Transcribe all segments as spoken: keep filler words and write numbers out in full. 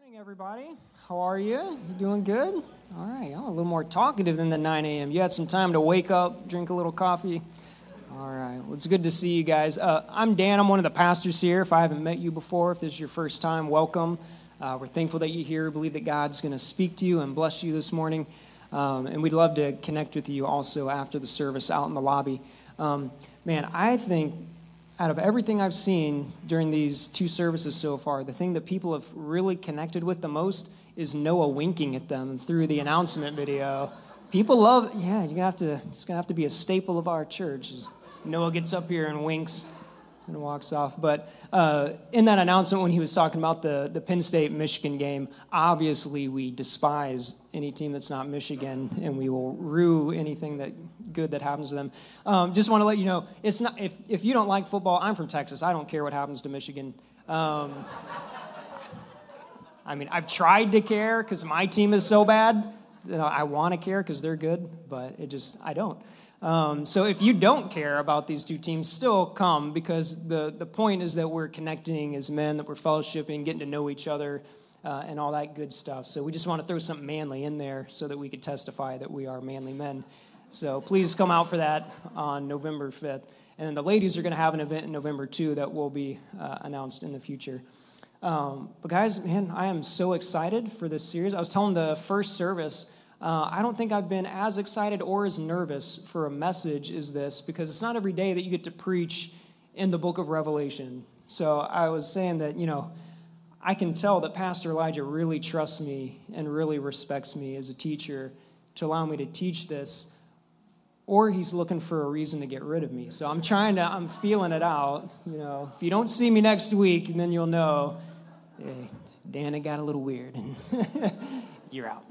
Morning, everybody. How are you? You doing good? All right. I'm a little more talkative than the nine a.m. You had some time to wake up, drink a little coffee. All right. Well, it's good to see you guys. Uh, I'm Dan. I'm one of the pastors here. If I haven't met you before, if this is your first time, welcome. Uh, we're thankful that you're here. We believe that God's going to speak to you and bless you this morning. Um, and we'd love to connect with you also after the service out in the lobby. Um, man, I think out of everything I've seen during these two services so far, the thing that people have really connected with the most is Noah winking at them through the announcement video. People love, yeah, you're gonna have to, it's gonna have to be a staple of our church. Noah gets up here and winks and walks off. But uh, in that announcement when he was talking about the, the Penn State-Michigan game, obviously we despise any team that's not Michigan, and we will rue anything that good that happens to them. Um, just want to let you know, it's not if, if you don't like football, I'm from Texas. I don't care what happens to Michigan. Um, I mean, I've tried to care because my team is so bad. You know, I want to care because they're good, but it just, I don't. Um, so if you don't care about these two teams, still come, because the, the point is that we're connecting as men, that we're fellowshipping, getting to know each other, uh, and all that good stuff. So we just want to throw something manly in there so that we could testify that we are manly men. So please come out for that on November fifth. And then the ladies are going to have an event in November too that will be uh, announced in the future. Um, but guys, man, I am so excited for this series. I was telling the first service, Uh, I don't think I've been as excited or as nervous for a message as this, because it's not every day that you get to preach in the book of Revelation. So I was saying that, you know, I can tell that Pastor Elijah really trusts me and really respects me as a teacher to allow me to teach this, or he's looking for a reason to get rid of me. So I'm trying to, I'm feeling it out. You know, if you don't see me next week, then you'll know, hey, Dan, it got a little weird, and you're out.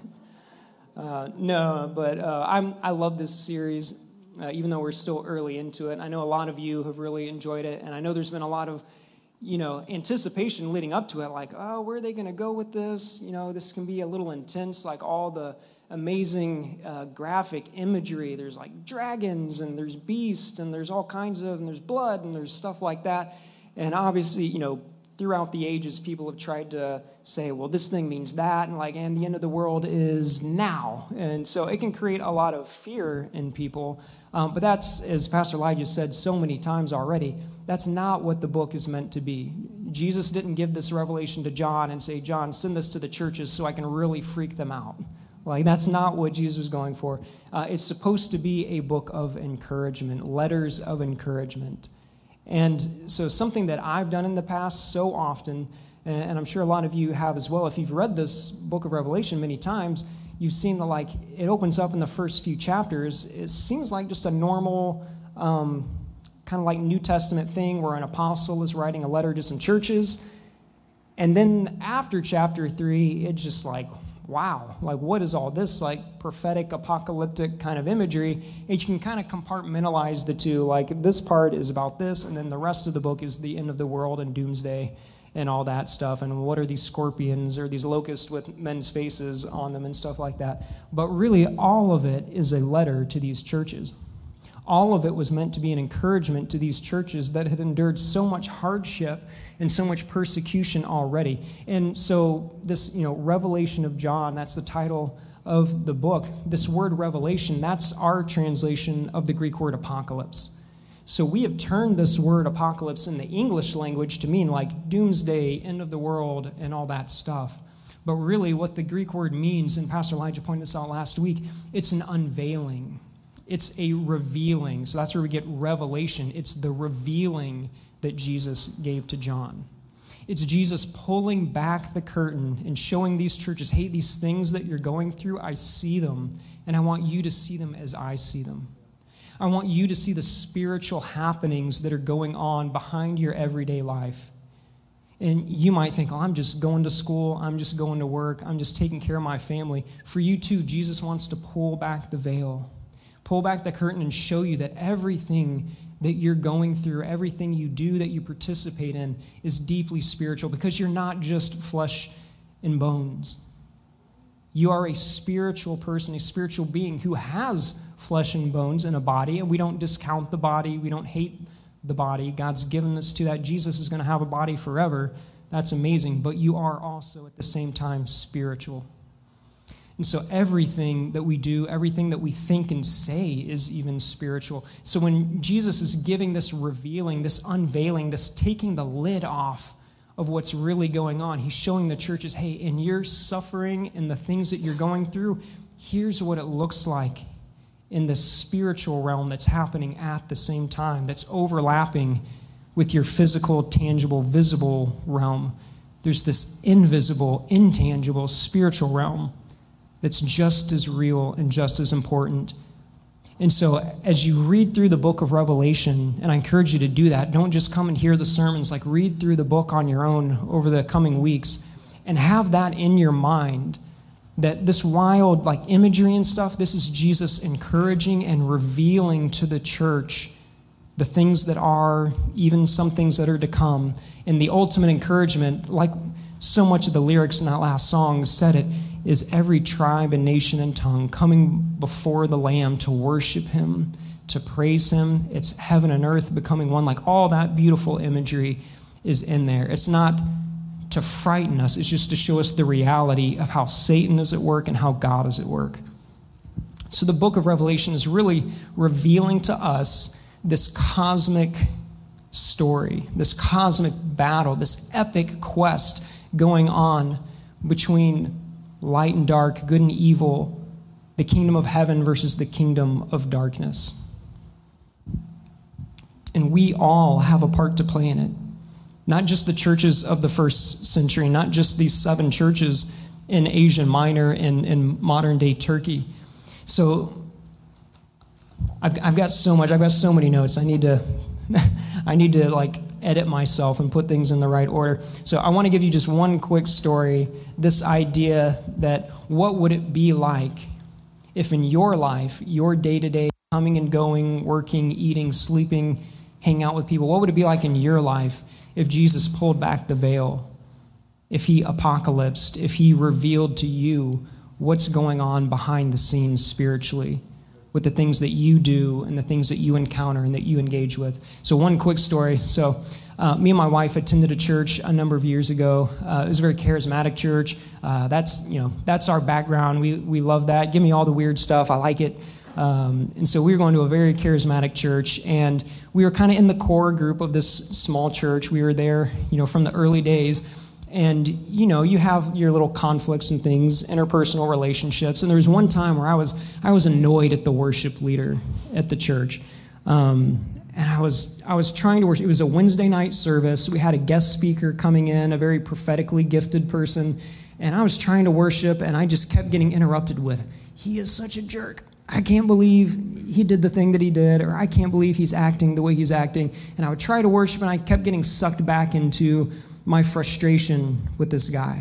Uh, no, but uh, I'm, I love this series, uh, even though we're still early into it. I know a lot of you have really enjoyed it, and I know there's been a lot of, you know, anticipation leading up to it, like, oh, where are they going to go with this? You know, this can be a little intense, like all the amazing uh, graphic imagery. There's like dragons, and there's beasts, and there's all kinds of, and there's blood, and there's stuff like that. And obviously, you know, throughout the ages, people have tried to say, well, this thing means that, and like, and the end of the world is now. And so it can create a lot of fear in people. Um, but that's, as Pastor Elijah said so many times already, that's not what the book is meant to be. Jesus didn't give this revelation to John and say, John, send this to the churches so I can really freak them out. Like, that's not what Jesus was going for. Uh, it's supposed to be a book of encouragement, letters of encouragement. And so something that I've done in the past so often, and I'm sure a lot of you have as well, if you've read this book of Revelation many times, you've seen that, like, it opens up in the first few chapters. It seems like just a normal um, kind of like New Testament thing where an apostle is writing a letter to some churches. And then after chapter three, it's just like, wow, like, what is all this, like, prophetic, apocalyptic kind of imagery? And you can kind of compartmentalize the two, like, this part is about this, and then the rest of the book is the end of the world and doomsday and all that stuff, and what are these scorpions or these locusts with men's faces on them and stuff like that. But really, all of it is a letter to these churches. All of it was meant to be an encouragement to these churches that had endured so much hardship and so much persecution already. And so this, you know, Revelation of John, that's the title of the book. This word revelation, that's our translation of the Greek word apocalypse. So we have turned this word apocalypse in the English language to mean like doomsday, end of the world, and all that stuff. But really what the Greek word means, and Pastor Elijah pointed this out last week, it's an unveiling. It's a revealing. So that's where we get revelation. It's the revealing that Jesus gave to John. It's Jesus pulling back the curtain and showing these churches, hey, these things that you're going through, I see them, and I want you to see them as I see them. I want you to see the spiritual happenings that are going on behind your everyday life. And you might think, oh, I'm just going to school, I'm just going to work, I'm just taking care of my family. For you too, Jesus wants to pull back the veil, pull back the curtain and show you that everything that you're going through, everything you do that you participate in is deeply spiritual, because you're not just flesh and bones. You are a spiritual person, a spiritual being who has flesh and bones and a body, and we don't discount the body. We don't hate the body. God's given us to that. Jesus is going to have a body forever, That's amazing. But you are also at the same time spiritual. And so everything that we do, everything that we think and say is even spiritual. So when Jesus is giving this revealing, this unveiling, this taking the lid off of what's really going on, he's showing the churches, hey, in your suffering and the things that you're going through, here's what it looks like in the spiritual realm that's happening at the same time, that's overlapping with your physical, tangible, visible realm. There's this invisible, intangible, spiritual realm that's just as real and just as important. And so as you read through the book of Revelation, and I encourage you to do that, don't just come and hear the sermons, like read through the book on your own over the coming weeks and have that in your mind, that this wild like imagery and stuff, this is Jesus encouraging and revealing to the church the things that are, even some things that are to come. And the ultimate encouragement, like so much of the lyrics in that last song said it, is every tribe and nation and tongue coming before the Lamb to worship him, to praise him. It's heaven and earth becoming one. Like all that beautiful imagery is in there. It's not to frighten us. It's just to show us the reality of how Satan is at work and how God is at work. So the book of Revelation is really revealing to us this cosmic story, this cosmic battle, this epic quest going on between light and dark, good and evil, the kingdom of heaven versus the kingdom of darkness. And we all have a part to play in it. Not just the churches of the first century, not just these seven churches in Asia Minor and in modern-day Turkey. So I've, I've got so much, I've got so many notes. I need to, I need to like edit myself and put things in the right order. So I want to give you just one quick story, this idea that what would it be like if in your life, your day-to-day, coming and going, working, eating, sleeping, hanging out with people, what would it be like in your life if Jesus pulled back the veil, if he apocalypsed, if he revealed to you what's going on behind the scenes spiritually with the things that you do and the things that you encounter and that you engage with. So one quick story. So uh, me and my wife attended a church a number of years ago. Uh, it was a very charismatic church. Uh, that's, you know, that's our background. We we love that. Give me all the weird stuff. I like it. Um, and so we were going to a very charismatic church, and we were kind of in the core group of this small church. We were there, you know, from the early days. And, you know, you have your little conflicts and things, interpersonal relationships. And there was one time where I was I was annoyed at the worship leader at the church. Um, and I was I was trying to worship. It was a Wednesday night service. We had a guest speaker coming in, a very prophetically gifted person. And I was trying to worship, and I just kept getting interrupted with, he is such a jerk. I can't believe he did the thing that he did, or I can't believe he's acting the way he's acting. And I would try to worship, and I kept getting sucked back into my frustration with this guy.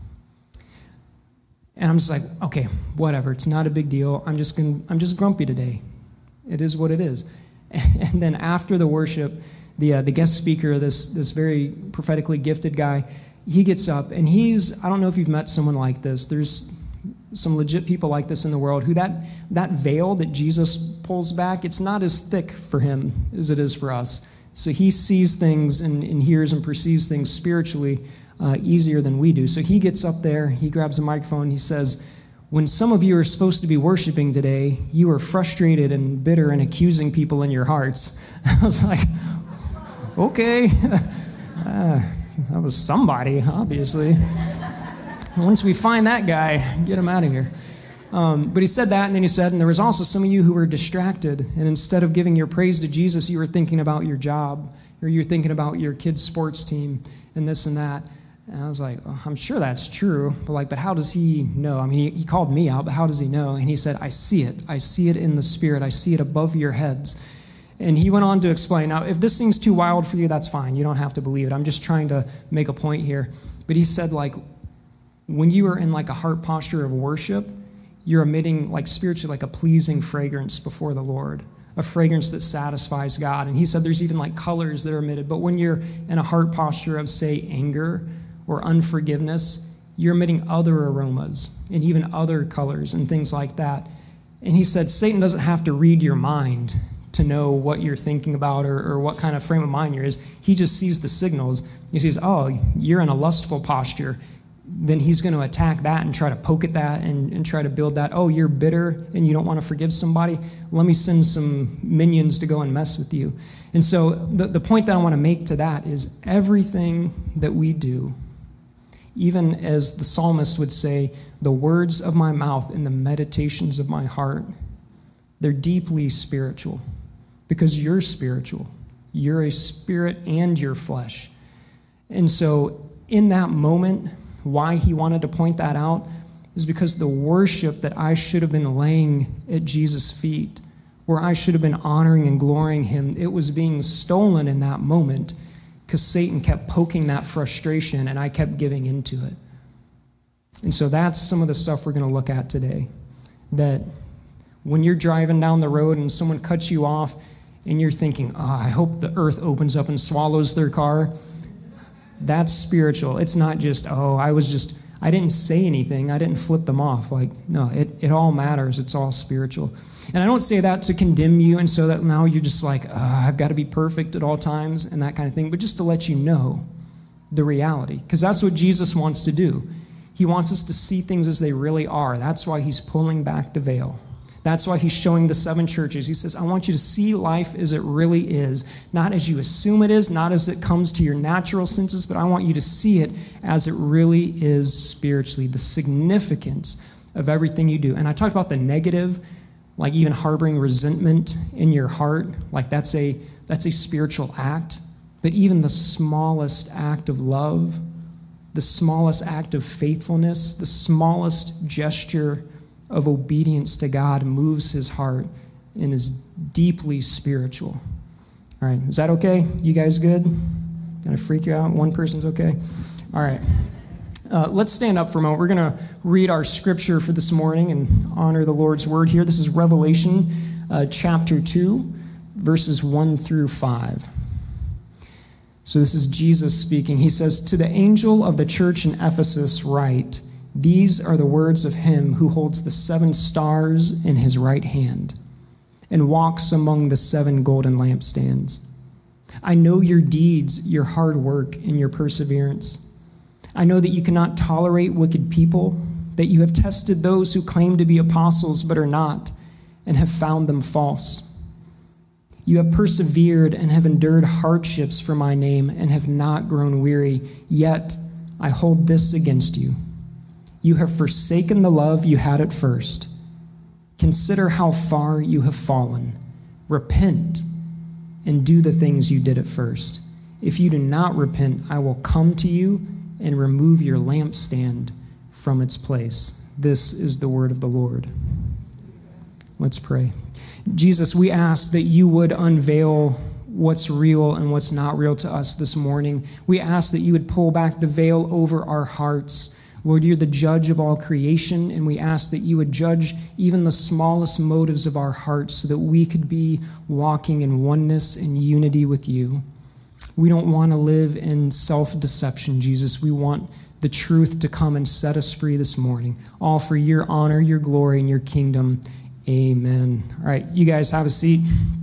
And I'm just like, okay, whatever. It's not a big deal. I'm just gonna, I'm just grumpy today. It is what it is. And then after the worship, the uh, the guest speaker, this this very prophetically gifted guy, he gets up, and he's, I don't know if you've met someone like this. There's some legit people like this in the world who that that veil that Jesus pulls back, it's not as thick for him as it is for us. So he sees things and, and hears and perceives things spiritually uh, easier than we do. So he gets up there, he grabs a microphone, he says, when some of you are supposed to be worshiping today, you are frustrated and bitter and accusing people in your hearts. I was like, okay, uh, that was somebody, obviously. Once we find that guy, get him out of here. Um, but he said that, and then he said, and there was also some of you who were distracted, and instead of giving your praise to Jesus, you were thinking about your job, or you were thinking about your kid's sports team, and this and that. And I was like, oh, I'm sure that's true, but like, but how does he know? I mean, he, he called me out, but how does he know? And he said, I see it. I see it in the Spirit. I see it above your heads. And he went on to explain. Now, if this seems too wild for you, that's fine. You don't have to believe it. I'm just trying to make a point here. But he said, like, when you are in like a heart posture of worship, you're emitting like spiritually like a pleasing fragrance before the Lord, a fragrance that satisfies God. And he said there's even like colors that are emitted. But when you're in a heart posture of, say, anger or unforgiveness, you're emitting other aromas and even other colors and things like that. And he said Satan doesn't have to read your mind to know what you're thinking about or, or what kind of frame of mind you're in. He just sees the signals. He sees, oh, you're in a lustful posture. Then he's going to attack that and try to poke at that and, and try to build that. Oh, you're bitter and you don't want to forgive somebody? Let me send some minions to go and mess with you. And so the, the point that I want to make to that is everything that we do, even as the psalmist would say, the words of my mouth and the meditations of my heart, they're deeply spiritual because you're spiritual. You're a spirit and your flesh. And so in that moment, why he wanted to point that out is because the worship that I should have been laying at Jesus' feet, where I should have been honoring and glorying him, it was being stolen in that moment because Satan kept poking that frustration and I kept giving into it. And so that's some of the stuff we're going to look at today. That when you're driving down the road and someone cuts you off and you're thinking, oh, I hope the earth opens up and swallows their car, that's spiritual. It's not just, oh, I was just, I didn't say anything. I didn't flip them off. Like, no, it, it all matters. It's all spiritual. And I don't say that to condemn you and so that now you're just like, oh, I've got to be perfect at all times and that kind of thing, but just to let you know the reality, because that's what Jesus wants to do. He wants us to see things as they really are. That's why he's pulling back the veil. That's why he's showing the seven churches. He says, I want you to see life as it really is, not as you assume it is, not as it comes to your natural senses, but I want you to see it as it really is spiritually, the significance of everything you do. And I talked about the negative, like even harboring resentment in your heart, like that's a that's a spiritual act. But even the smallest act of love, the smallest act of faithfulness, the smallest gesture of obedience to God moves his heart and is deeply spiritual. All right, is that okay? You guys good? Gonna freak you out? One person's okay? All right. Uh, let's stand up for a moment. We're going to read our scripture for this morning and honor the Lord's word here. This is Revelation uh, chapter two, verses one through five. So this is Jesus speaking. He says, to the angel of the church in Ephesus write, these are the words of him who holds the seven stars in his right hand and walks among the seven golden lampstands. I know your deeds, your hard work, and your perseverance. I know that you cannot tolerate wicked people, that you have tested those who claim to be apostles but are not, and have found them false. You have persevered and have endured hardships for my name and have not grown weary. Yet I hold this against you. You have forsaken the love you had at first. Consider how far you have fallen. Repent and do the things you did at first. If you do not repent, I will come to you and remove your lampstand from its place. This is the word of the Lord. Let's pray. Jesus, we ask that you would unveil what's real and what's not real to us this morning. We ask that you would pull back the veil over our hearts. Lord, you're the judge of all creation, and we ask that you would judge even the smallest motives of our hearts so that we could be walking in oneness and unity with you. We don't want to live in self-deception, Jesus. We want the truth to come and set us free this morning, all for your honor, your glory, and your kingdom. Amen. All right, you guys have a seat.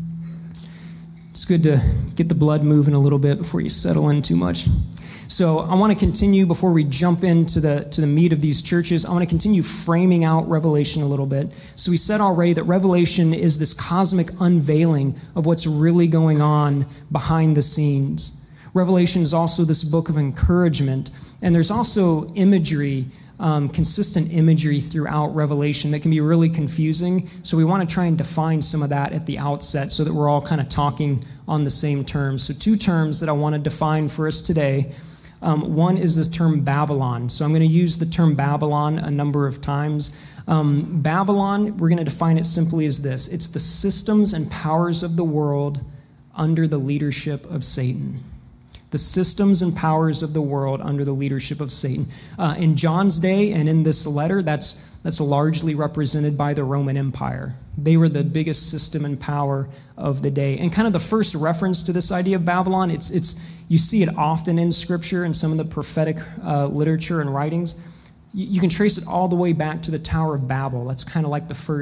It's good to get the blood moving a little bit before you settle in too much. So I want to continue before we jump into the to the meat of these churches. I want to continue framing out Revelation a little bit. So we said already that Revelation is this cosmic unveiling of what's really going on behind the scenes. Revelation is also this book of encouragement, and there's also imagery, um, consistent imagery throughout Revelation that can be really confusing. So we want to try and define some of that at the outset so that we're all kind of talking on the same terms. So two terms that I want to define for us today. Um, one is this term Babylon. So I'm going to use the term Babylon a number of times. Um, Babylon, we're going to define it simply as this. It's the systems and powers of the world under the leadership of Satan. The systems and powers of the world under the leadership of Satan. Uh, in John's day and in this letter, that's that's largely represented by the Roman Empire. They were the biggest system and power of the day. And kind of the first reference to this idea of Babylon, it's it's you see it often in Scripture and some of the prophetic uh, literature and writings. You, you can trace it all the way back to the Tower of Babel. That's kind of like the first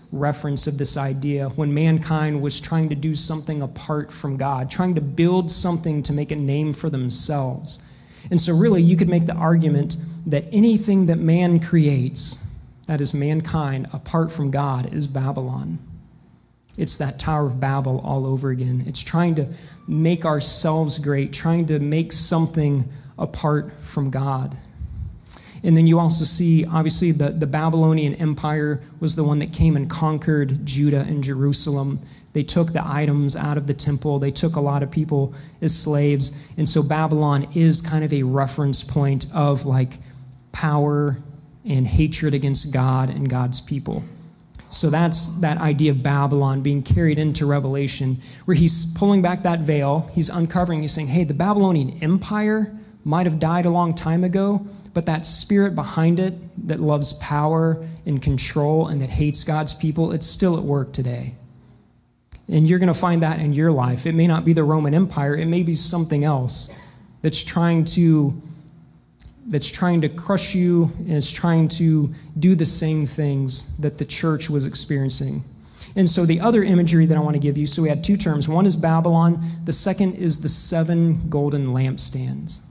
reference of this idea when mankind was trying to do something apart from God, trying to build something to make a name for themselves. And so really you could make the argument that anything that man creates, that is mankind, apart from God, is Babylon. It's that Tower of Babel all over again. It's trying to make ourselves great, trying to make something apart from God. And then you also see, obviously, the, the Babylonian Empire was the one that came and conquered Judah and Jerusalem. They took the items out of the temple. They took a lot of people as slaves. And so Babylon is kind of a reference point of like power and hatred against God and God's people. So that's that idea of Babylon being carried into Revelation, where he's pulling back that veil. He's uncovering, he's saying, hey, the Babylonian Empire might have died a long time ago, but that spirit behind it that loves power and control and that hates God's people, it's still at work today. And you're going to find that in your life. It may not be the Roman Empire. It may be something else that's trying to that's trying to crush you and is trying to do the same things that the church was experiencing. And so the other imagery that I want to give you, so we had two terms. One is Babylon. The second is the seven golden lampstands.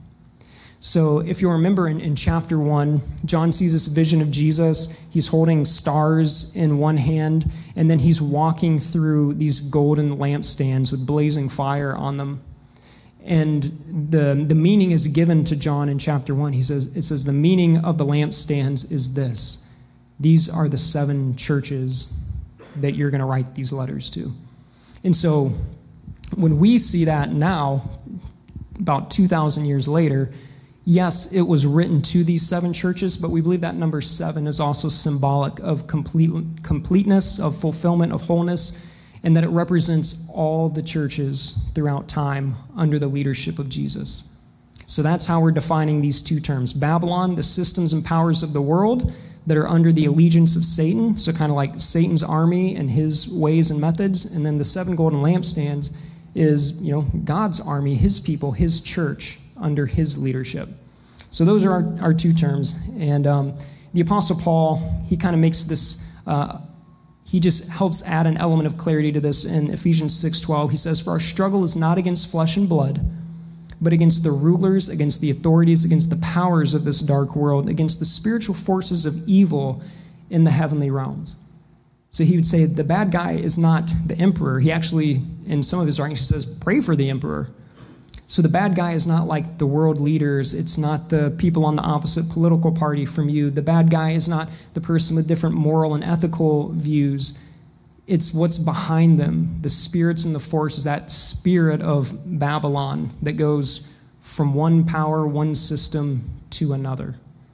So if you remember in, in chapter one, John sees this vision of Jesus. He's holding stars in one hand, and then he's walking through these golden lampstands with blazing fire on them. And the, the meaning is given to John in chapter one. He says, it says, the meaning of the lampstands is this. These are the seven churches that you're going to write these letters to. And so when we see that now, about two thousand years later, yes, it was written to these seven churches, but we believe that number seven is also symbolic of complete, completeness, of fulfillment, of wholeness, and that it represents all the churches throughout time under the leadership of Jesus. So that's how we're defining these two terms. Babylon, the systems and powers of the world that are under the allegiance of Satan, so kind of like Satan's army and his ways and methods, and then the seven golden lampstands is, you know, God's army, his people, his church under his leadership. So those are our, our two terms. And um, the Apostle Paul, he kind of makes this, uh, he just helps add an element of clarity to this in Ephesians six twelve. He says, for our struggle is not against flesh and blood, but against the rulers, against the authorities, against the powers of this dark world, against the spiritual forces of evil in the heavenly realms. So he would say the bad guy is not the emperor. He actually, in some of his writings, he says, pray for the emperor. So the bad guy is not like the world leaders. It's not the people on the opposite political party from you. The bad guy is not the person with different moral and ethical views. It's what's behind them, the spirits and the forces, that spirit of Babylon that goes from one power, one system to another.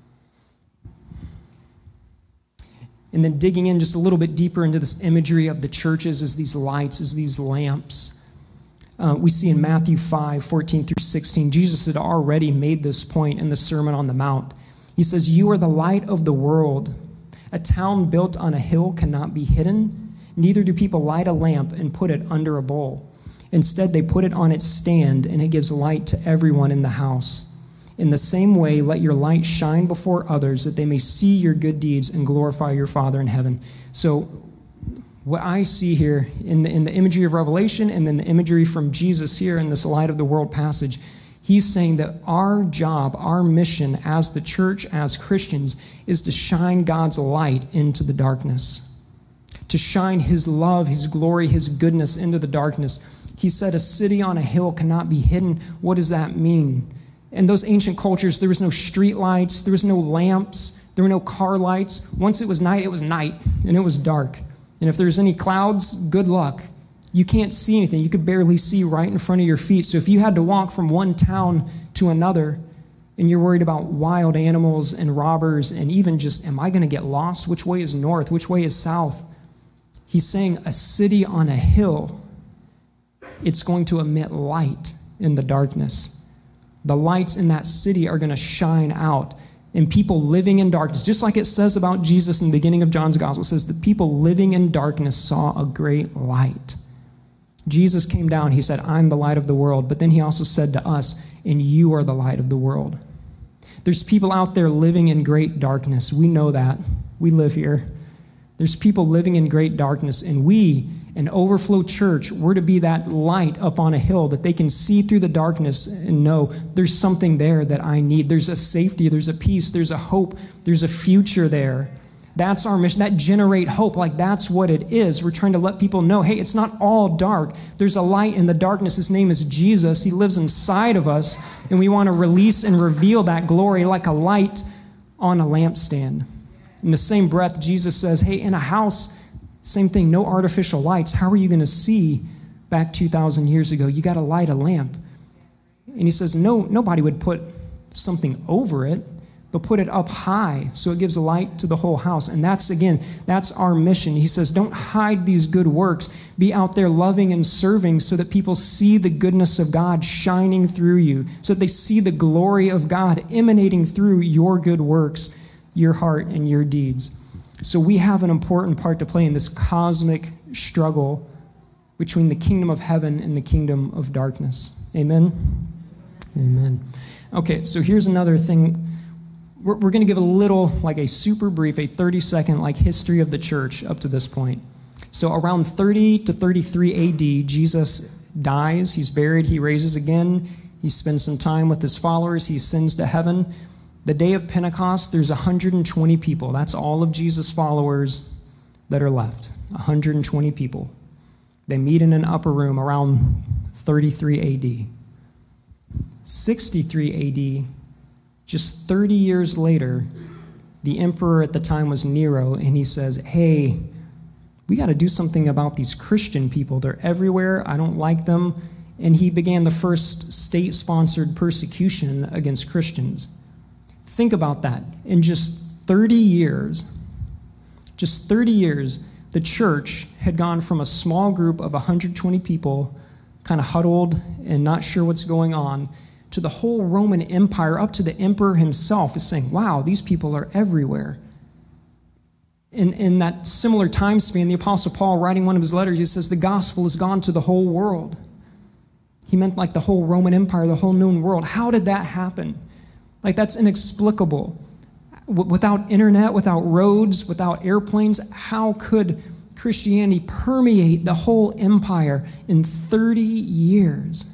And then digging in just a little bit deeper into this imagery of the churches as these lights, as these lamps. Uh, we see in Matthew five, fourteen through sixteen, Jesus had already made this point in the Sermon on the Mount. He says, you are the light of the world. A town built on a hill cannot be hidden. Neither do people light a lamp and put it under a bowl. Instead, they put it on its stand, and it gives light to everyone in the house. In the same way, let your light shine before others, that they may see your good deeds and glorify your Father in heaven. So what I see here in the, in the imagery of Revelation and then the imagery from Jesus here in this light of the world passage, he's saying that our job, our mission as the church, as Christians, is to shine God's light into the darkness, to shine his love, his glory, his goodness into the darkness. He said a city on a hill cannot be hidden. What does that mean? In those ancient cultures, there was no street lights, there was no lamps, there were no car lights. Once it was night, it was night, and it was dark. And if there's any clouds, good luck. You can't see anything. You could barely see right in front of your feet. So if you had to walk from one town to another, and you're worried about wild animals and robbers, and even just, am I going to get lost? Which way is north? Which way is south? He's saying a city on a hill, it's going to emit light in the darkness. The lights in that city are going to shine out. And people living in darkness, just like it says about Jesus in the beginning of John's gospel, it says the people living in darkness saw a great light. Jesus came down, he said, I'm the light of the world. But then he also said to us, and you are the light of the world. There's people out there living in great darkness. We know that. We live here. There's people living in great darkness, and we, an Overflow Church, we're to be that light up on a hill that they can see through the darkness and know there's something there that I need. There's a safety, there's a peace, there's a hope, there's a future there. That's our mission. That generate hope. Like, that's what it is. We're trying to let people know, hey, it's not all dark. There's a light in the darkness. His name is Jesus. He lives inside of us, and we want to release and reveal that glory like a light on a lampstand. In the same breath, Jesus says, hey, in a house, same thing, no artificial lights. How are you going to see back two thousand years ago? You got to light a lamp. And he says, no, nobody would put something over it, but put it up high so it gives light to the whole house. And that's, again, that's our mission. He says, don't hide these good works. Be out there loving and serving so that people see the goodness of God shining through you, so that they see the glory of God emanating through your good works, your heart, and your deeds. So we have an important part to play in this cosmic struggle between the kingdom of heaven and the kingdom of darkness. Amen? Amen. Okay, so here's another thing. We're, we're going to give a little, like a super brief, a thirty-second like history of the church up to this point. So around thirty to thirty-three A D, Jesus dies, he's buried, he raises again, he spends some time with his followers, he ascends to heaven. The day of Pentecost, there's one hundred twenty people. That's all of Jesus' followers that are left, one hundred twenty people. They meet in an upper room around thirty-three A D. sixty-three A D, just thirty years later, the emperor at the time was Nero, and he says, hey, we got to do something about these Christian people. They're everywhere. I don't like them. And he began the first state-sponsored persecution against Christians. Think about that. In just thirty years, just thirty years, the church had gone from a small group of one hundred twenty people, kind of huddled and not sure what's going on, to the whole Roman Empire, up to the emperor himself, is saying, wow, these people are everywhere. In, in that similar time span, the Apostle Paul, writing one of his letters, he says, the gospel has gone to the whole world. He meant like the whole Roman Empire, the whole known world. How did that happen? Like, that's inexplicable. W- without internet, without roads, without airplanes, how could Christianity permeate the whole empire in thirty years?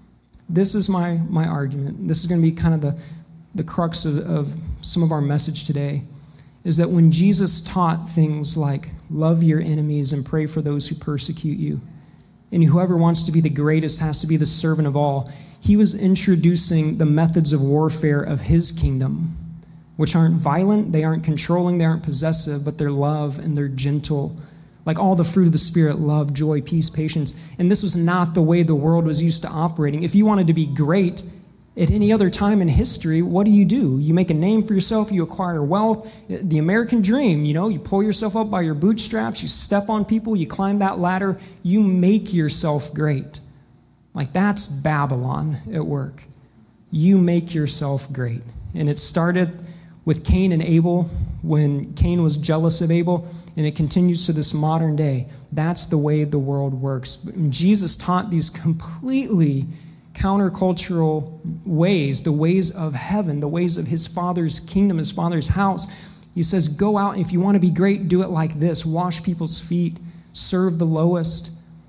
This is my, my argument. This is going to be kind of the, the crux of, of some of our message today, is that when Jesus taught things like love your enemies and pray for those who persecute you, and whoever wants to be the greatest has to be the servant of all, he was introducing the methods of warfare of his kingdom, which aren't violent, they aren't controlling, they aren't possessive, but they're love and they're gentle. Like all the fruit of the Spirit, love, joy, peace, patience. And this was not the way the world was used to operating. If you wanted to be great at any other time in history, what do you do? You make a name for yourself, you acquire wealth. The American dream, you know, you pull yourself up by your bootstraps, you step on people, you climb that ladder, you make yourself great. Like, that's Babylon at work. You make yourself great. And it started with Cain and Abel, when Cain was jealous of Abel, and it continues to this modern day. That's the way the world works. Jesus taught these completely countercultural ways, the ways of heaven, the ways of his Father's kingdom, his Father's house. He says, go out, and if you want to be great, do it like this. Wash people's feet, serve the lowest.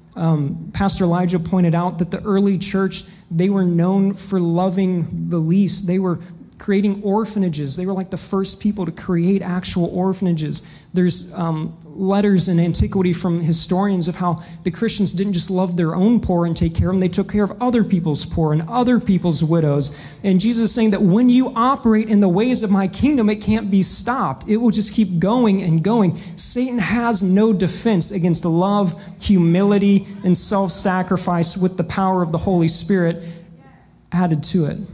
Um, Pastor Elijah pointed out that the early church, they were known for loving the least. They were creating orphanages. They were like the first people to create actual orphanages. There's um, letters in antiquity from historians of how the Christians didn't just love their own poor and take care of them, they took care of other people's poor and other people's widows. And Jesus is saying that when you operate in the ways of my kingdom, it can't be stopped. It will just keep going and going. Satan has no defense against love, humility, and self-sacrifice with the power of the Holy Spirit added to it.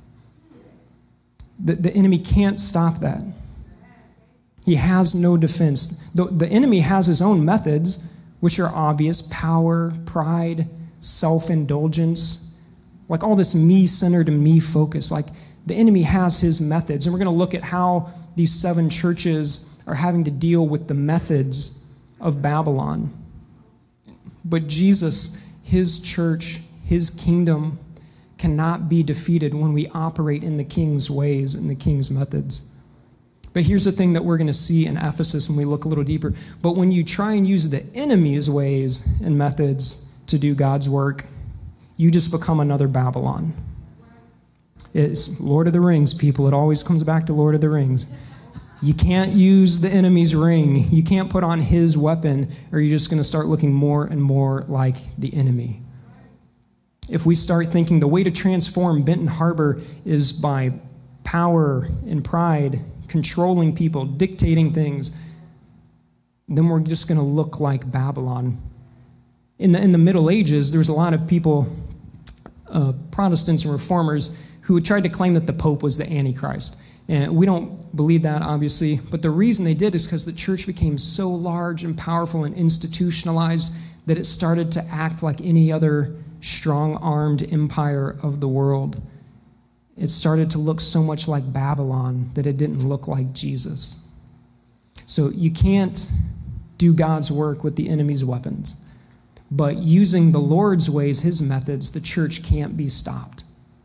The, the enemy can't stop that. He has no defense. The, the enemy has his own methods, which are obvious: power, pride, self-indulgence, like all this me-centered and me-focused. Like, the enemy has his methods. And we're going to look at how these seven churches are having to deal with the methods of Babylon. But Jesus, his church, his kingdom, cannot be defeated when we operate in the king's ways and the king's methods. But here's the thing that we're going to see in Ephesus when we look a little deeper. But when you try and use the enemy's ways and methods to do God's work, you just become another Babylon. It's Lord of the Rings, people. It always comes back to Lord of the Rings. You can't use the enemy's ring. You can't put on his weapon, or you're just going to start looking more and more like the enemy. If we start thinking the way to transform Benton Harbor is by power and pride, controlling people, dictating things, then we're just going to look like Babylon. In the, in the Middle Ages, there was a lot of people, uh, Protestants and Reformers, who tried to claim that the Pope was the Antichrist. And we don't believe that, obviously, but the reason they did is because the church became so large and powerful and institutionalized that it started to act like any other strong-armed empire of the world. It started to look so much like Babylon that it didn't look like Jesus. So you can't do God's work with the enemy's weapons, but using the Lord's ways, his methods, the church can't be stopped.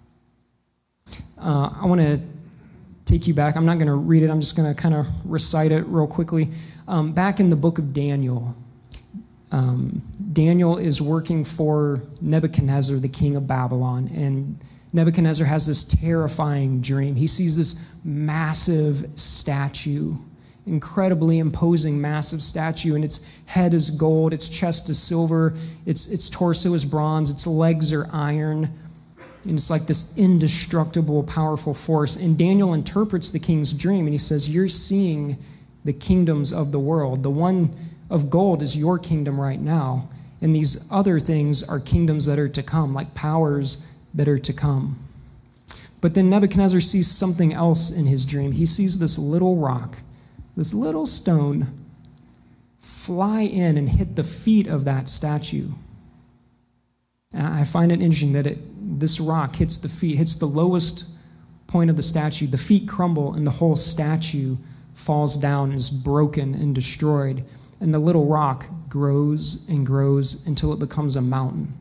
Uh, I want to take you back. I'm not going to read it. I'm just going to kind of recite it real quickly. Um, back in the book of Daniel, um, Daniel is working for Nebuchadnezzar, the king of Babylon, and Nebuchadnezzar has this terrifying dream. He sees this massive statue, incredibly imposing, massive statue, and its head is gold, its chest is silver, its, its torso is bronze, its legs are iron. And it's like this indestructible, powerful force. And Daniel interprets the king's dream, and he says, you're seeing the kingdoms of the world. The one of gold is your kingdom right now. And these other things are kingdoms that are to come, like powers that are to come. But then Nebuchadnezzar sees something else in his dream. He sees this little rock, this little stone, fly in and hit the feet of that statue. And I find it interesting that it this rock hits the feet, hits the lowest point of the statue. The feet crumble, and the whole statue falls down and is broken and destroyed. And the little rock grows and grows until it becomes a mountain.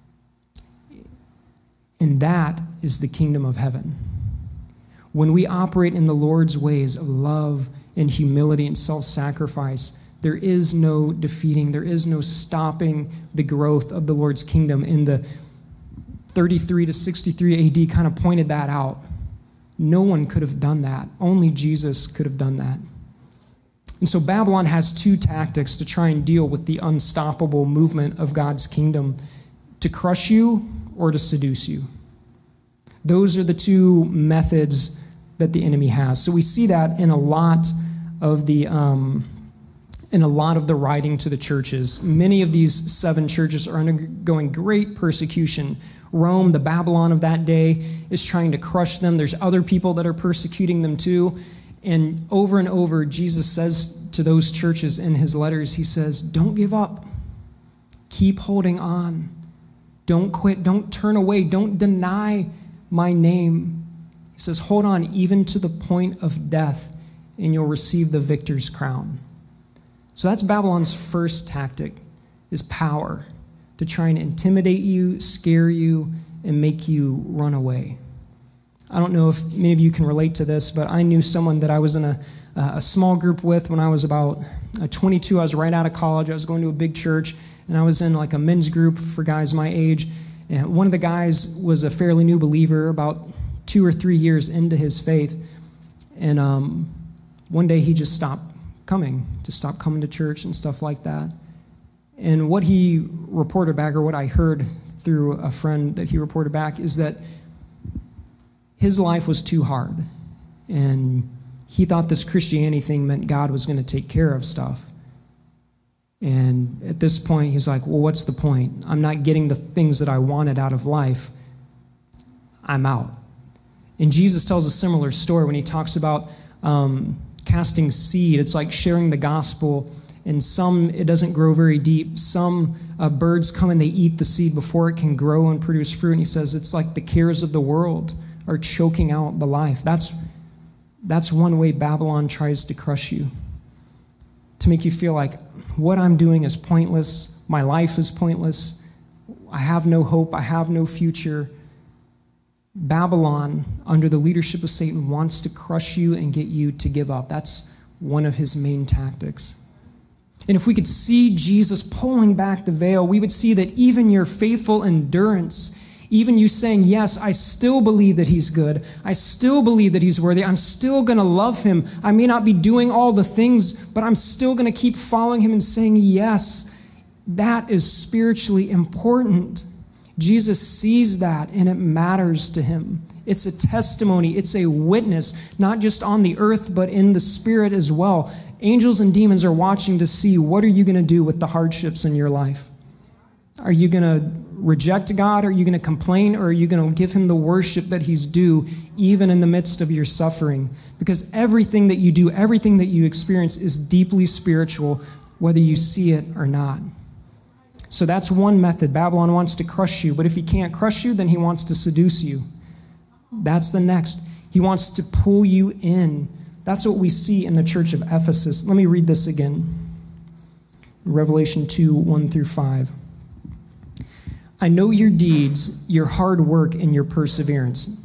And that is the kingdom of heaven. When we operate in the Lord's ways of love and humility and self-sacrifice, there is no defeating, there is no stopping the growth of the Lord's kingdom. In the thirty-three to sixty-three A D kind of pointed that out. No one could have done that. Only Jesus could have done that. And so Babylon has two tactics to try and deal with the unstoppable movement of God's kingdom: to crush you or to seduce you. Those are the two methods that the enemy has. So we see that in a lot of the um, in a lot of the writing to the churches. Many of these seven churches are undergoing great persecution. Rome, the Babylon of that day, is trying to crush them. There's other people that are persecuting them too. And over and over, Jesus says to those churches in his letters, he says, don't give up. Keep holding on. Don't quit. Don't turn away. Don't deny my name. He says, hold on even to the point of death, and you'll receive the victor's crown. So that's Babylon's first tactic, is power, to try and intimidate you, scare you, and make you run away. I don't know if many of you can relate to this, but I knew someone that I was in a, a small group with when I was about twenty-two. I was right out of college. I was going to a big church, and I was in like a men's group for guys my age. And one of the guys was a fairly new believer, about two or three years into his faith. And um, one day he just stopped coming, just stopped coming to church and stuff like that. And what he reported back, or what I heard through a friend that he reported back, is that his life was too hard. And he thought this Christianity thing meant God was going to take care of stuff. And at this point, he's like, well, what's the point? I'm not getting the things that I wanted out of life. I'm out. And Jesus tells a similar story when he talks about um, casting seed. It's like sharing the gospel. And some, it doesn't grow very deep. Some uh, birds come and they eat the seed before it can grow and produce fruit. And he says it's like the cares of the world are choking out the life. That's, that's one way Babylon tries to crush you, to make you feel like what I'm doing is pointless. My life is pointless. I have no hope. I have no future. Babylon, under the leadership of Satan, wants to crush you and get you to give up. That's one of his main tactics. And if we could see Jesus pulling back the veil, we would see that even your faithful endurance, even you saying, yes, I still believe that he's good. I still believe that he's worthy. I'm still going to love him. I may not be doing all the things, but I'm still going to keep following him and saying yes. That is spiritually important. Jesus sees that, and it matters to him. It's a testimony. It's a witness, not just on the earth, but in the spirit as well. Angels and demons are watching to see, what are you going to do with the hardships in your life? Are you going to reject God? Are you going to complain? Or are you going to give him the worship that he's due, even in the midst of your suffering? Because everything that you do, everything that you experience is deeply spiritual, whether you see it or not. So that's one method. Babylon wants to crush you, but if he can't crush you, then he wants to seduce you. That's the next. He wants to pull you in. That's what we see in the church of Ephesus. Let me read this again. Revelation two, one through five. I know your deeds, your hard work, and your perseverance.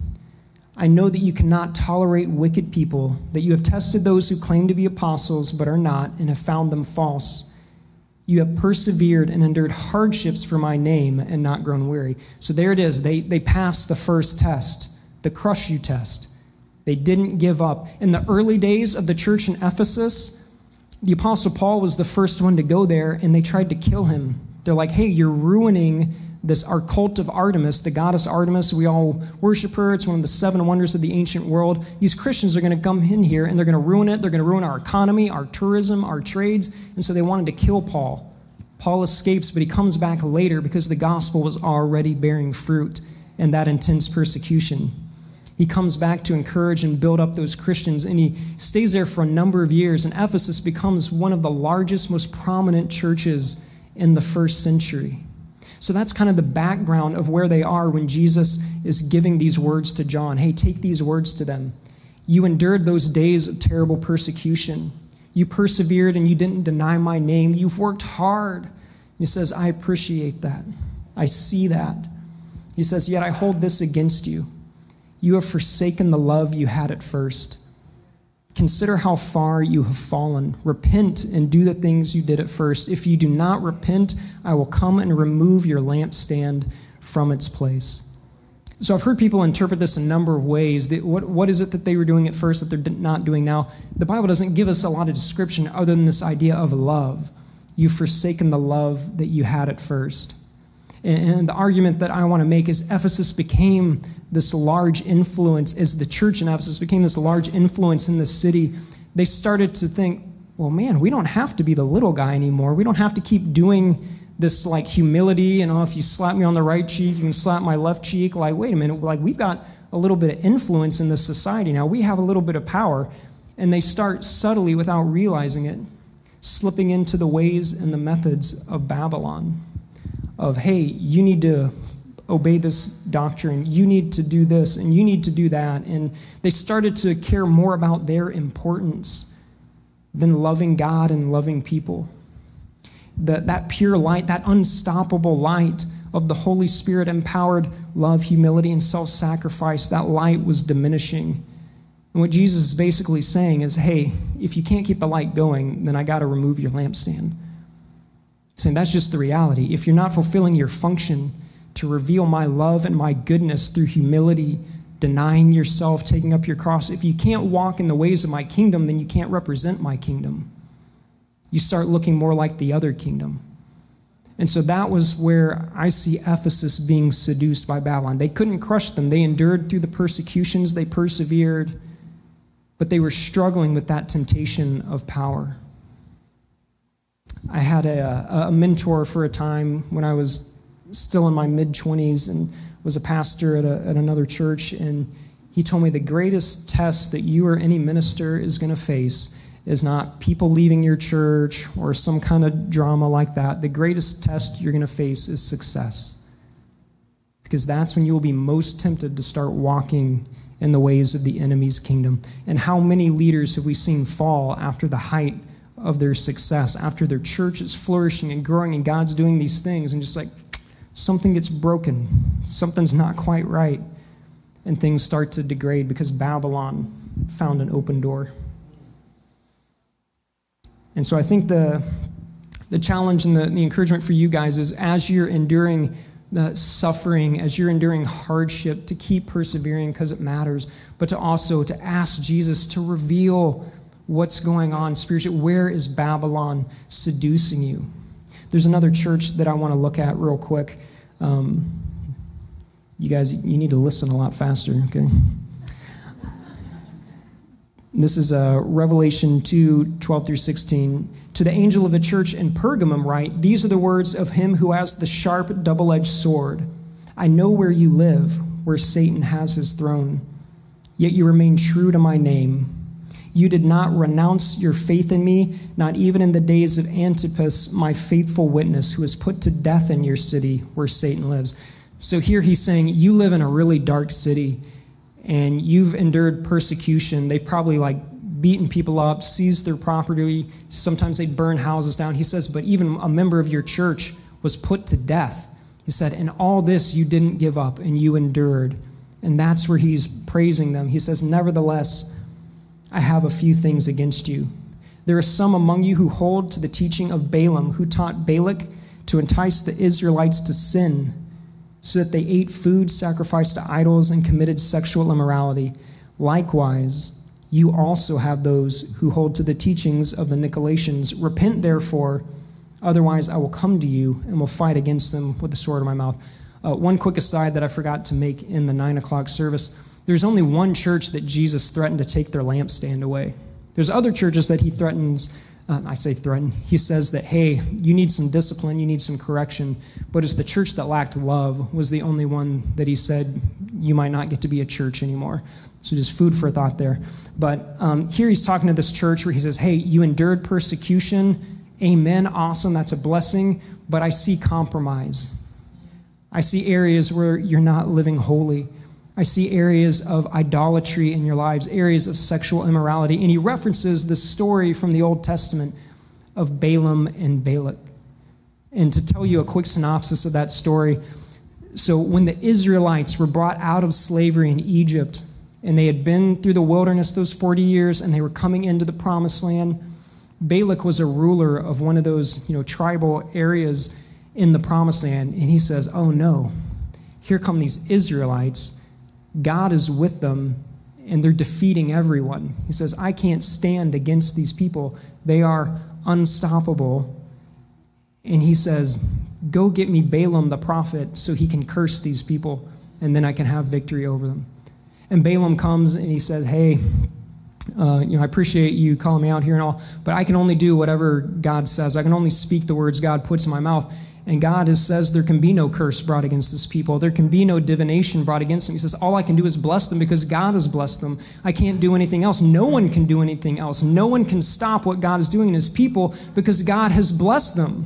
I know that you cannot tolerate wicked people, that you have tested those who claim to be apostles but are not, and have found them false. You have persevered and endured hardships for my name and not grown weary. So there it is. They, they passed the first test, the crush you test. They didn't give up. In the early days of the church in Ephesus, the Apostle Paul was the first one to go there, and they tried to kill him. They're like, hey, you're ruining this, our cult of Artemis, the goddess Artemis. We all worship her. It's one of the seven wonders of the ancient world. These Christians are going to come in here, and they're going to ruin it. They're going to ruin our economy, our tourism, our trades. And so they wanted to kill Paul. Paul escapes, but he comes back later because the gospel was already bearing fruit in that intense persecution. He comes back to encourage and build up those Christians, and he stays there for a number of years, and Ephesus becomes one of the largest, most prominent churches in the first century. So that's kind of the background of where they are when Jesus is giving these words to John. Hey, take these words to them. You endured those days of terrible persecution. You persevered and you didn't deny my name. You've worked hard. He says, I appreciate that. I see that. He says, yet I hold this against you. You have forsaken the love you had at first. Consider how far you have fallen. Repent and do the things you did at first. If you do not repent, I will come and remove your lampstand from its place. So I've heard people interpret this a number of ways. What, what is it that they were doing at first that they're not doing now? The Bible doesn't give us a lot of description other than this idea of love. You've forsaken the love that you had at first. And the argument that I want to make is Ephesus became this large influence, as the church in Ephesus became this large influence in the city. They started to think, well, man, we don't have to be the little guy anymore. We don't have to keep doing this like humility. You know, if you slap me on the right cheek, you can slap my left cheek. Like, wait a minute, like we've got a little bit of influence in this society now. We have a little bit of power. And they start subtly, without realizing it, slipping into the ways and the methods of Babylon. Of, hey, you need to obey this doctrine, you need to do this, and you need to do that. And they started to care more about their importance than loving God and loving people. That, that pure light, that unstoppable light of the Holy Spirit-empowered love, humility, and self-sacrifice, that light was diminishing. And what Jesus is basically saying is, hey, if you can't keep the light going, then I got to remove your lampstand. Saying that's just the reality. If you're not fulfilling your function to reveal my love and my goodness through humility, denying yourself, taking up your cross, if you can't walk in the ways of my kingdom, then you can't represent my kingdom. You start looking more like the other kingdom. And so that was where I see Ephesus being seduced by Babylon. They couldn't crush them. They endured through the persecutions. They persevered. But they were struggling with that temptation of power. I had a, a mentor for a time when I was still in my mid-twenties and was a pastor at, a, at another church, and he told me the greatest test that you or any minister is going to face is not people leaving your church or some kind of drama like that. The greatest test you're going to face is success, because that's when you will be most tempted to start walking in the ways of the enemy's kingdom. And how many leaders have we seen fall after the height of their success, after their church is flourishing and growing and God's doing these things, and just like something gets broken, something's not quite right. and things start to degrade because Babylon found an open door. And so I think the the challenge and the, the encouragement for you guys is, as you're enduring the suffering, as you're enduring hardship, to keep persevering because it matters, but to also to ask Jesus to reveal what's going on spiritually. Where is Babylon seducing you? There's another church that I want to look at real quick. Um, you guys, you need to listen a lot faster, okay? This is uh, Revelation two, twelve through sixteen. To the angel of the church in Pergamum write, these are the words of him who has the sharp, double-edged sword. I know where you live, where Satan has his throne. Yet you remain true to my name. You did not renounce your faith in me, not even in the days of Antipas, my faithful witness, who was put to death in your city where Satan lives. So here he's saying, you live in a really dark city, and you've endured persecution. They've probably like beaten people up, seized their property. Sometimes they burn houses down. He says, but even a member of your church was put to death. He said, in all this you didn't give up and you endured. And that's where he's praising them. He says, nevertheless, I have a few things against you. There are some among you who hold to the teaching of Balaam, who taught Balak to entice the Israelites to sin, so that they ate food sacrificed to idols and committed sexual immorality. Likewise, you also have those who hold to the teachings of the Nicolaitans. Repent, therefore, otherwise I will come to you and will fight against them with the sword of my mouth. Uh, one quick aside that I forgot to make in the nine o'clock service. There's only one church that Jesus threatened to take their lampstand away. There's other churches that he threatens, uh, I say threaten, he says that, hey, you need some discipline, you need some correction. But it's the church that lacked love was the only one that he said, you might not get to be a church anymore. So just food for thought there. But um, here he's talking to this church where he says, hey, you endured persecution. Amen. Awesome. That's a blessing. But I see compromise. I see areas where you're not living holy. I see areas of idolatry in your lives, areas of sexual immorality. And he references the story from the Old Testament of Balaam and Balak. And to tell you a quick synopsis of that story, so when the Israelites were brought out of slavery in Egypt, and they had been through the wilderness those forty years, and they were coming into the promised land, Balak was a ruler of one of those, you know, tribal areas in the promised land. And he says, oh no, here come these Israelites. God is with them, and they're defeating everyone. He says, I can't stand against these people. They are unstoppable. And he says, go get me Balaam the prophet so he can curse these people, and then I can have victory over them. And Balaam comes and he says, hey, uh, you know, I appreciate you calling me out here and all, but I can only do whatever God says. I can only speak the words God puts in my mouth. And God has, says there can be no curse brought against this people. There can be no divination brought against them. He says, all I can do is bless them because God has blessed them. I can't do anything else. No one can do anything else. No one can stop what God is doing in his people because God has blessed them.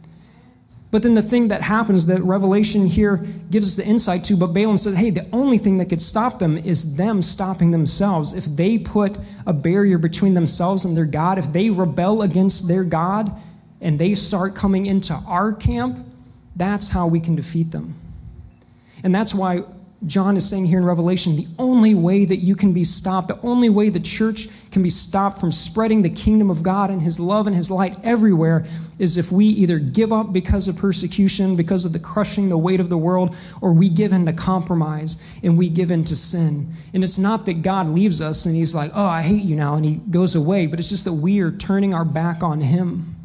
But then the thing that happens that Revelation here gives us the insight to, but Balaam says, hey, the only thing that could stop them is them stopping themselves. If they put a barrier between themselves and their God, if they rebel against their God and they start coming into our camp, that's how we can defeat them. And that's why John is saying here in Revelation, the only way that you can be stopped, the only way the church can be stopped from spreading the kingdom of God and his love and his light everywhere is if we either give up because of persecution, because of the crushing the weight of the world, or we give in to compromise and we give in to sin. And it's not that God leaves us and he's like, oh, I hate you now, and he goes away, but it's just that we are turning our back on him.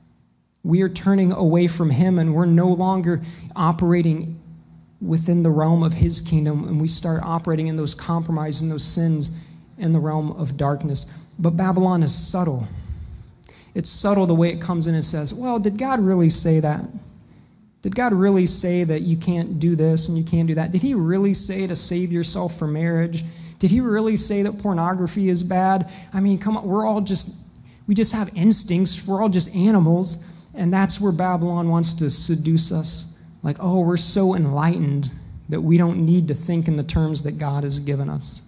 We are turning away from him, and we're no longer operating within the realm of his kingdom, and we start operating in those compromises and those sins in the realm of darkness. But Babylon is subtle. It's subtle the way it comes in and says, well, did God really say that? Did God really say that you can't do this and you can't do that? Did he really say to save yourself for marriage? Did he really say that pornography is bad? I mean, come on, we're all just, we just have instincts. We're all just animals. And that's where Babylon wants to seduce us. Like, oh, we're so enlightened that we don't need to think in the terms that God has given us.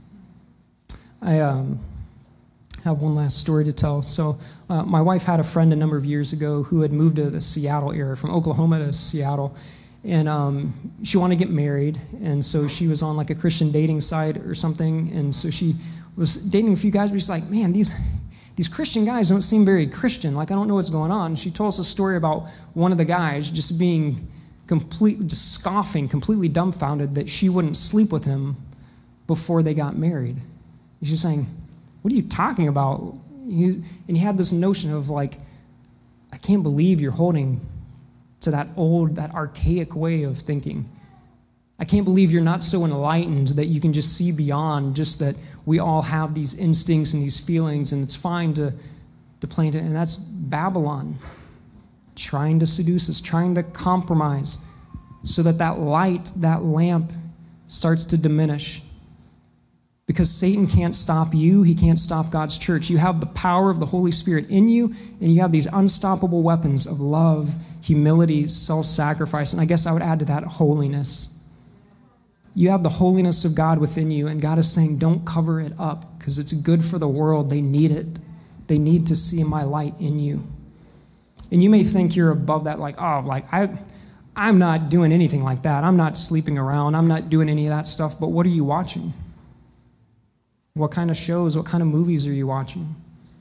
I um, have one last story to tell. So uh, my wife had a friend a number of years ago who had moved to the Seattle area, from Oklahoma to Seattle. And um, she wanted to get married, and so she was on like a Christian dating site or something, and so she was dating a few guys, but she's like, man, these these Christian guys don't seem very Christian. Like, I don't know what's going on. She told us a story about one of the guys just being completely, just scoffing, completely dumbfounded that she wouldn't sleep with him before they got married. And she's saying, what are you talking about? He, and he had this notion of like, I can't believe you're holding to that old, that archaic way of thinking. I can't believe you're not so enlightened that you can just see beyond just that we all have these instincts and these feelings, and it's fine to, to play into it. And that's Babylon, trying to seduce us, trying to compromise so that that light, that lamp starts to diminish. Because Satan can't stop you, he can't stop God's church. You have the power of the Holy Spirit in you, and you have these unstoppable weapons of love, humility, self-sacrifice, and I guess I would add to that holiness. You have the holiness of God within you, and God is saying, don't cover it up, because it's good for the world. They need it. They need to see my light in you. And you may think you're above that, like, oh, like, I, I'm not doing anything like that. I'm not sleeping around. I'm not doing any of that stuff, but what are you watching? What kind of shows, what kind of movies are you watching?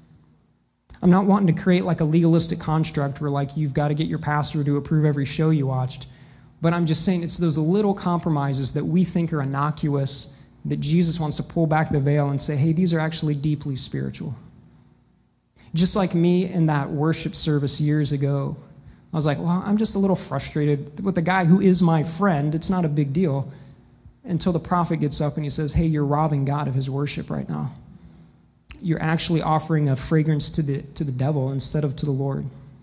I'm not wanting to create like a legalistic construct where like you've got to get your pastor to approve every show you watched. But I'm just saying it's those little compromises that we think are innocuous that Jesus wants to pull back the veil and say, hey, these are actually deeply spiritual. Just like me in that worship service years ago, I was like, well, I'm just a little frustrated with the guy who is my friend. It's not a big deal. Until the prophet gets up and he says, hey, you're robbing God of his worship right now. You're actually offering a fragrance to the to the devil instead of to the Lord.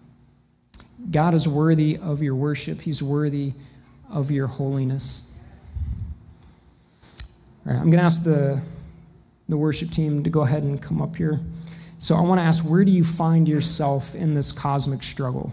God is worthy of your worship. He's worthy of your holiness. All right, I'm going to ask the, the worship team to go ahead and come up here. So I want to ask, where do you find yourself in this cosmic struggle?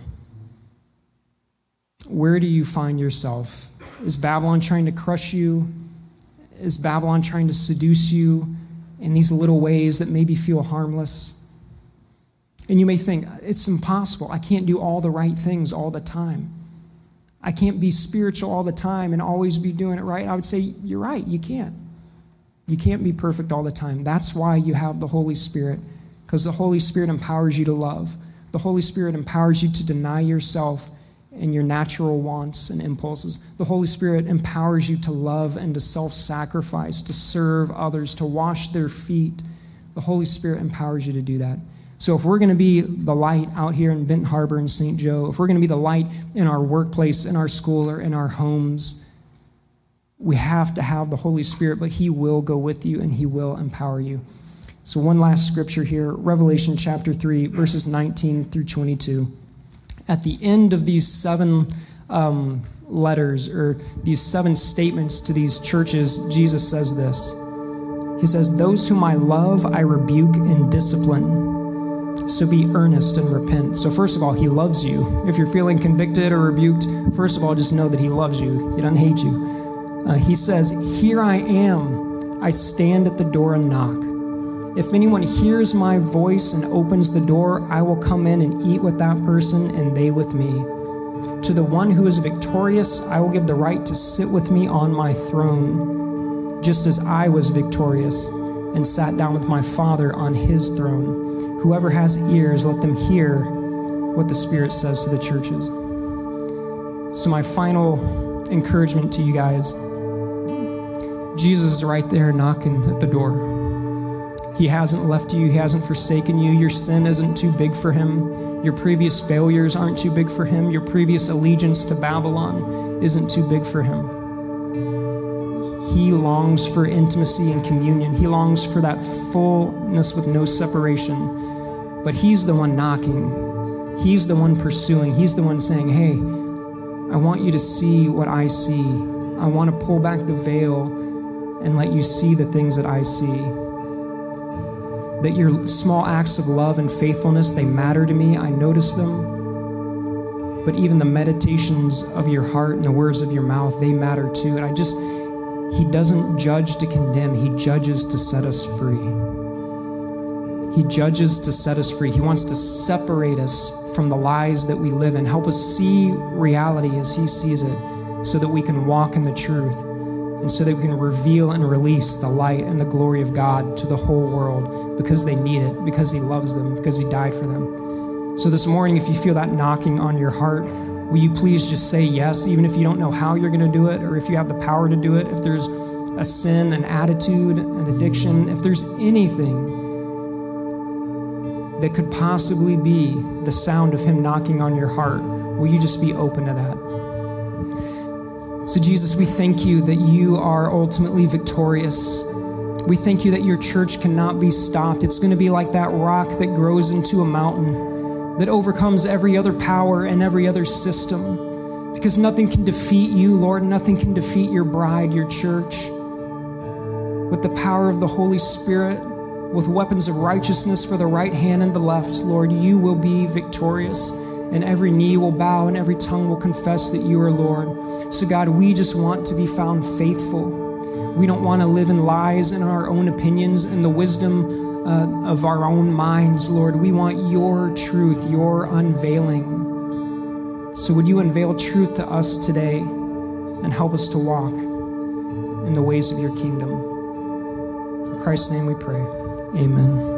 Where do you find yourself? Is Babylon trying to crush you? Is Babylon trying to seduce you in these little ways that maybe feel harmless? And you may think, it's impossible. I can't do all the right things all the time. I can't be spiritual all the time and always be doing it right. I would say, you're right, you can't. You can't be perfect all the time. That's why you have the Holy Spirit, because the Holy Spirit empowers you to love. The Holy Spirit empowers you to deny yourself and your natural wants and impulses. The Holy Spirit empowers you to love and to self-sacrifice, to serve others, to wash their feet. The Holy Spirit empowers you to do that. So if we're going to be the light out here in Benton Harbor and Saint Joe, if we're going to be the light in our workplace, in our school, or in our homes, we have to have the Holy Spirit, but he will go with you and he will empower you. So one last scripture here, Revelation chapter three, verses nineteen through twenty-two. At the end of these seven um, letters, or these seven statements to these churches, Jesus says this. He says, those whom I love, I rebuke and discipline. So be earnest and repent. So first of all, he loves you. If you're feeling convicted or rebuked, first of all, just know that he loves you. He doesn't hate you. Uh, he says, here I am. I stand at the door and knock. If anyone hears my voice and opens the door, I will come in and eat with that person and they with me. To the one who is victorious, I will give the right to sit with me on my throne, just as I was victorious and sat down with my Father on his throne. Whoever has ears, let them hear what the Spirit says to the churches. So my final encouragement to you guys, Jesus is right there knocking at the door. He hasn't left you. He hasn't forsaken you. Your sin isn't too big for him. Your previous failures aren't too big for him. Your previous allegiance to Babylon isn't too big for him. He longs for intimacy and communion. He longs for that fullness with no separation. But he's the one knocking. He's the one pursuing. He's the one saying, hey, I want you to see what I see. I want to pull back the veil and let you see the things that I see. That your small acts of love and faithfulness, they matter to me. I notice them. But even the meditations of your heart and the words of your mouth, they matter too. And I just, he doesn't judge to condemn. He judges to set us free. He judges to set us free. He wants to separate us from the lies that we live in, help us see reality as he sees it, so that we can walk in the truth and so that we can reveal and release the light and the glory of God to the whole world because they need it, because he loves them, because he died for them. So this morning, if you feel that knocking on your heart, will you please just say yes, even if you don't know how you're going to do it or if you have the power to do it, if there's a sin, an attitude, an addiction, if there's anything that could possibly be the sound of him knocking on your heart, will you just be open to that? So Jesus, we thank you that you are ultimately victorious. We thank you that your church cannot be stopped. It's going to be like that rock that grows into a mountain that overcomes every other power and every other system, because nothing can defeat you, Lord. Nothing can defeat your bride, your church. With the power of the Holy Spirit, with weapons of righteousness for the right hand and the left, Lord, you will be victorious, and every knee will bow and every tongue will confess that you are Lord. So God, we just want to be found faithful. We don't want to live in lies and our own opinions and the wisdom uh, of our own minds, Lord. We want your truth, your unveiling. So would you unveil truth to us today and help us to walk in the ways of your kingdom? In Christ's name we pray. Amen.